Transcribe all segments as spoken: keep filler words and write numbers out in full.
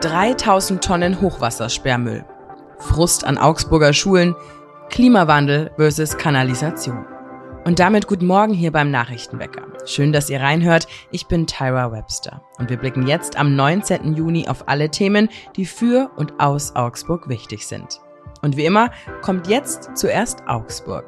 dreitausend Tonnen Hochwassersperrmüll. Frust an Augsburger Schulen, Klimawandel versus Kanalisation. Und damit guten Morgen hier beim Nachrichtenwecker. Schön, dass ihr reinhört. Ich bin Tyra Webster und wir blicken jetzt am neunzehnten Juni auf alle Themen, die für und aus Augsburg wichtig sind. Und wie immer kommt jetzt zuerst Augsburg.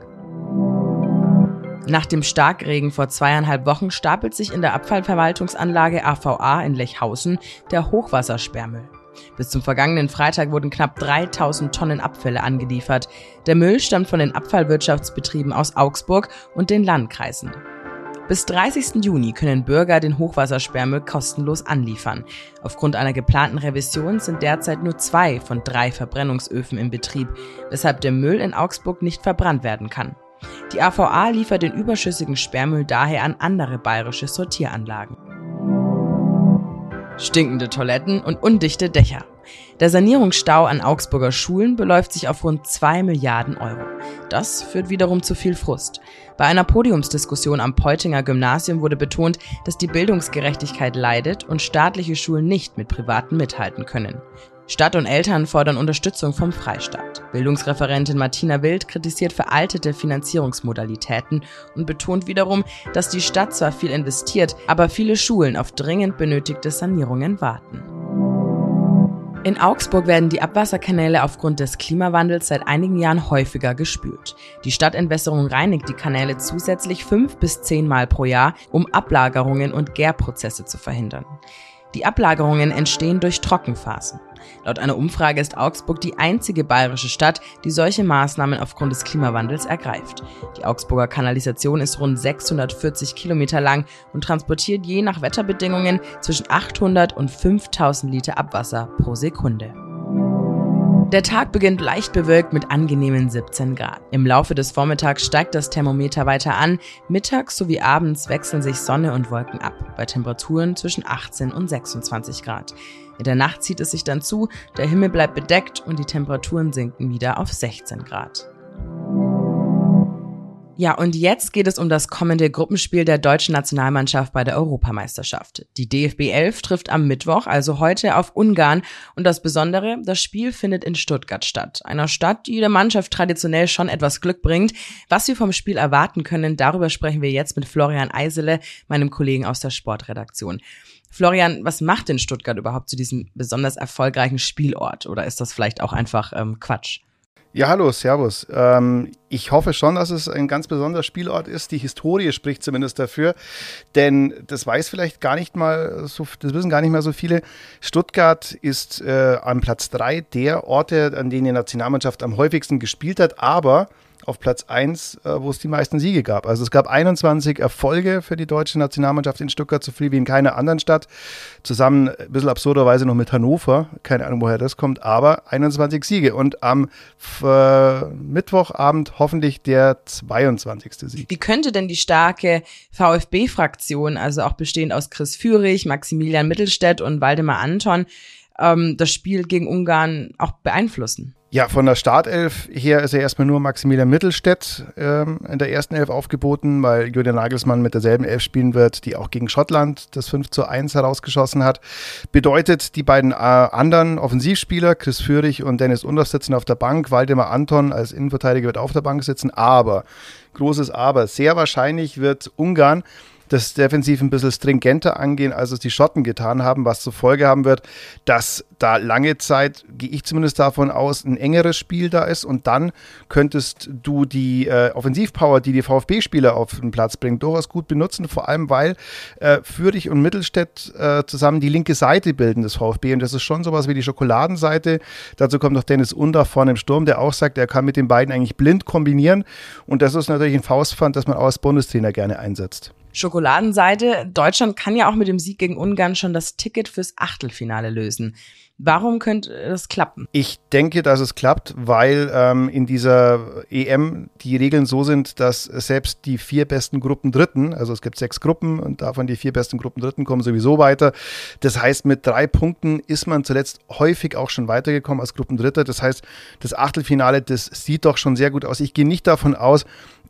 Nach dem Starkregen vor zweieinhalb Wochen stapelt sich in der Abfallverwaltungsanlage A V A in Lechhausen der Hochwassersperrmüll. Bis zum vergangenen Freitag wurden knapp dreitausend Tonnen Abfälle angeliefert. Der Müll stammt von den Abfallwirtschaftsbetrieben aus Augsburg und den Landkreisen. Bis dreißigsten Juni können Bürger den Hochwassersperrmüll kostenlos anliefern. Aufgrund einer geplanten Revision sind derzeit nur zwei von drei Verbrennungsöfen in Betrieb, weshalb der Müll in Augsburg nicht verbrannt werden kann. Die A V A liefert den überschüssigen Sperrmüll daher an andere bayerische Sortieranlagen. Stinkende Toiletten und undichte Dächer. Der Sanierungsstau an Augsburger Schulen beläuft sich auf rund zwei Milliarden Euro. Das führt wiederum zu viel Frust. Bei einer Podiumsdiskussion am Peutinger Gymnasium wurde betont, dass die Bildungsgerechtigkeit leidet und staatliche Schulen nicht mit privaten mithalten können. Stadt und Eltern fordern Unterstützung vom Freistaat. Bildungsreferentin Martina Wild kritisiert veraltete Finanzierungsmodalitäten und betont wiederum, dass die Stadt zwar viel investiert, aber viele Schulen auf dringend benötigte Sanierungen warten. In Augsburg werden die Abwasserkanäle aufgrund des Klimawandels seit einigen Jahren häufiger gespült. Die Stadtentwässerung reinigt die Kanäle zusätzlich fünf bis zehn Mal pro Jahr, um Ablagerungen und Gärprozesse zu verhindern. Die Ablagerungen entstehen durch Trockenphasen. Laut einer Umfrage ist Augsburg die einzige bayerische Stadt, die solche Maßnahmen aufgrund des Klimawandels ergreift. Die Augsburger Kanalisation ist rund sechshundertvierzig Kilometer lang und transportiert je nach Wetterbedingungen zwischen achthundert und fünftausend Liter Abwasser pro Sekunde. Der Tag beginnt leicht bewölkt mit angenehmen siebzehn Grad. Im Laufe des Vormittags steigt das Thermometer weiter an. Mittags sowie abends wechseln sich Sonne und Wolken ab, bei Temperaturen zwischen achtzehn und sechsundzwanzig Grad. In der Nacht zieht es sich dann zu, der Himmel bleibt bedeckt und die Temperaturen sinken wieder auf sechzehn Grad. Ja, und jetzt geht es um das kommende Gruppenspiel der deutschen Nationalmannschaft bei der Europameisterschaft. Die D F B elf trifft am Mittwoch, also heute, auf Ungarn. Und das Besondere, das Spiel findet in Stuttgart statt. Einer Stadt, die der Mannschaft traditionell schon etwas Glück bringt. Was wir vom Spiel erwarten können, darüber sprechen wir jetzt mit Florian Eisele, meinem Kollegen aus der Sportredaktion. Florian, was macht denn Stuttgart überhaupt zu diesem besonders erfolgreichen Spielort? Oder ist das vielleicht auch einfach ähm, Quatsch? Ja, hallo, servus. Ähm, ich hoffe schon, dass es ein ganz besonderer Spielort ist. Die Historie spricht zumindest dafür, denn das weiß vielleicht gar nicht mal so, das wissen gar nicht mal so viele. Stuttgart ist äh, an Platz drei der Orte, an denen die Nationalmannschaft am häufigsten gespielt hat, aber auf Platz eins, wo es die meisten Siege gab. Also es gab einundzwanzig Erfolge für die deutsche Nationalmannschaft in Stuttgart, so viel wie in keiner anderen Stadt. Zusammen ein bisschen absurderweise noch mit Hannover. Keine Ahnung, woher das kommt, aber einundzwanzig Siege. Und am äh, Mittwochabend hoffentlich der zweiundzwanzigste Sieg. Wie könnte denn die starke VfB-Fraktion, also auch bestehend aus Chris Führig, Maximilian Mittelstädt und Waldemar Anton, ähm, das Spiel gegen Ungarn auch beeinflussen? Ja, von der Startelf her ist ja erstmal nur Maximilian Mittelstädt ähm, in der ersten Elf aufgeboten, weil Julian Nagelsmann mit derselben Elf spielen wird, die auch gegen Schottland das fünf zu eins herausgeschossen hat. Bedeutet, die beiden äh, anderen Offensivspieler, Chris Führig und Dennis Undorf, sitzen auf der Bank. Waldemar Anton als Innenverteidiger wird auf der Bank sitzen, aber, großes Aber, sehr wahrscheinlich wird Ungarn das defensiv ein bisschen stringenter angehen, als es die Schotten getan haben, was zur Folge haben wird, dass da lange Zeit, gehe ich zumindest davon aus, ein engeres Spiel da ist und dann könntest du die äh, Offensivpower, die die VfB-Spieler auf den Platz bringen, durchaus gut benutzen, vor allem weil äh, Führig und Mittelstädt äh, zusammen die linke Seite bilden des VfB und das ist schon sowas wie die Schokoladenseite. Dazu kommt noch Dennis Undorf vorne im Sturm, der auch sagt, er kann mit den beiden eigentlich blind kombinieren und das ist natürlich ein Faustpfand, das man auch als Bundestrainer gerne einsetzt. Schokoladenseite. Deutschland kann ja auch mit dem Sieg gegen Ungarn schon das Ticket fürs Achtelfinale lösen. Warum könnte das klappen? Ich denke, dass es klappt, weil ähm, in dieser E M die Regeln so sind, dass selbst die vier besten Gruppendritten, also es gibt sechs Gruppen und davon die vier besten Gruppendritten kommen sowieso weiter. Das heißt, mit drei Punkten ist man zuletzt häufig auch schon weitergekommen als Gruppendritter. Das heißt, das Achtelfinale, das sieht doch schon sehr gut aus. Ich gehe nicht davon aus,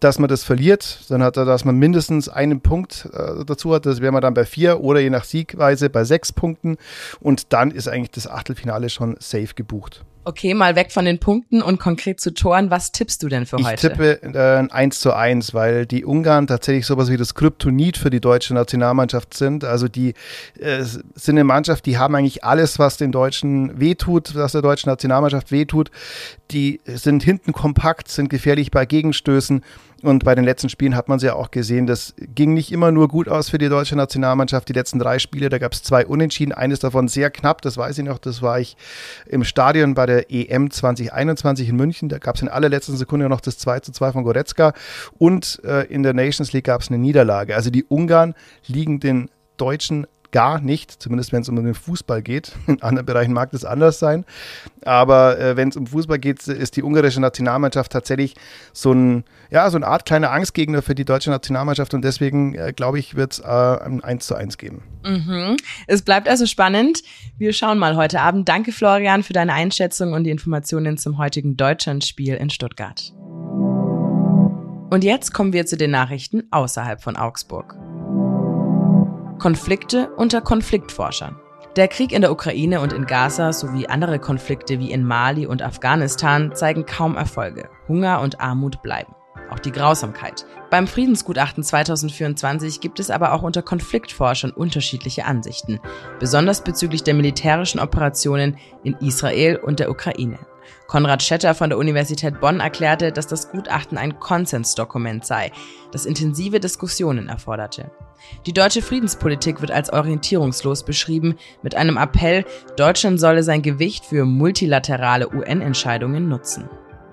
dass man das verliert, dann hat er, dass man mindestens einen Punkt äh, dazu hat. Das wäre man dann bei vier oder je nach Siegweise bei sechs Punkten. Und dann ist eigentlich das Achtelfinale schon safe gebucht. Okay, mal weg von den Punkten und konkret zu Toren. Was tippst du denn für ich heute? Ich tippe äh, eins zu eins, weil die Ungarn tatsächlich sowas wie das Kryptonit für die deutsche Nationalmannschaft sind. Also die äh, sind eine Mannschaft, die haben eigentlich alles, was den Deutschen wehtut, was der deutschen Nationalmannschaft wehtut. Die sind hinten kompakt, sind gefährlich bei Gegenstößen. Und bei den letzten Spielen hat man es ja auch gesehen, das ging nicht immer nur gut aus für die deutsche Nationalmannschaft. Die letzten drei Spiele, da gab es zwei Unentschieden, eines davon sehr knapp, das weiß ich noch, das war ich im Stadion bei der E M zwanzig einundzwanzig in München. Da gab es in allerletzten Sekunde noch das zwei zu zwei von Goretzka und äh, in der Nations League gab es eine Niederlage. Also die Ungarn liegen den Deutschen gar nicht, zumindest wenn es um den Fußball geht. In anderen Bereichen mag das anders sein. Aber äh, wenn es um Fußball geht, ist die ungarische Nationalmannschaft tatsächlich so, ein, ja, so eine Art kleiner Angstgegner für die deutsche Nationalmannschaft. Und deswegen, äh, glaube ich, wird es äh, ein eins zu eins geben. Mhm. Es bleibt also spannend. Wir schauen mal heute Abend. Danke, Florian, für deine Einschätzung und die Informationen zum heutigen Deutschlandspiel in Stuttgart. Und jetzt kommen wir zu den Nachrichten außerhalb von Augsburg. Konflikte unter Konfliktforschern. Der Krieg in der Ukraine und in Gaza sowie andere Konflikte wie in Mali und Afghanistan zeigen kaum Erfolge. Hunger und Armut bleiben. Auch die Grausamkeit. Beim Friedensgutachten zwanzig vierundzwanzig gibt es aber auch unter Konfliktforschern unterschiedliche Ansichten, besonders bezüglich der militärischen Operationen in Israel und der Ukraine. Konrad Schetter von der Universität Bonn erklärte, dass das Gutachten ein Konsensdokument sei, das intensive Diskussionen erforderte. Die deutsche Friedenspolitik wird als orientierungslos beschrieben, mit einem Appell, Deutschland solle sein Gewicht für multilaterale U N-Entscheidungen nutzen.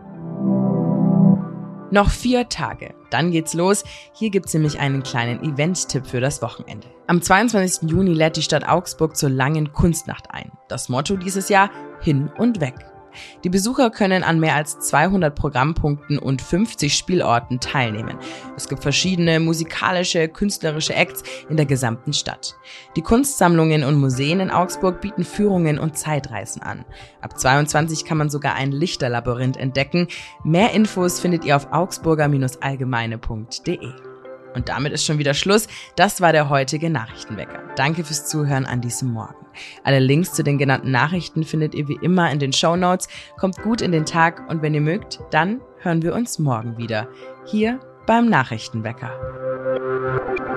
Noch vier Tage, dann geht's los. Hier gibt's nämlich einen kleinen Event-Tipp für das Wochenende. Am zweiundzwanzigsten Juni lädt die Stadt Augsburg zur langen Kunstnacht ein. Das Motto dieses Jahr: Hin und weg. Die Besucher können an mehr als zweihundert Programmpunkten und fünfzig Spielorten teilnehmen. Es gibt verschiedene musikalische, künstlerische Acts in der gesamten Stadt. Die Kunstsammlungen und Museen in Augsburg bieten Führungen und Zeitreisen an. Ab zweiundzwanzig kann man sogar ein Lichterlabyrinth entdecken. Mehr Infos findet ihr auf augsburger allgemeine punkt de. Und damit ist schon wieder Schluss. Das war der heutige Nachrichtenwecker. Danke fürs Zuhören an diesem Morgen. Alle Links zu den genannten Nachrichten findet ihr wie immer in den Shownotes. Kommt gut in den Tag und wenn ihr mögt, dann hören wir uns morgen wieder. Hier beim Nachrichtenwecker.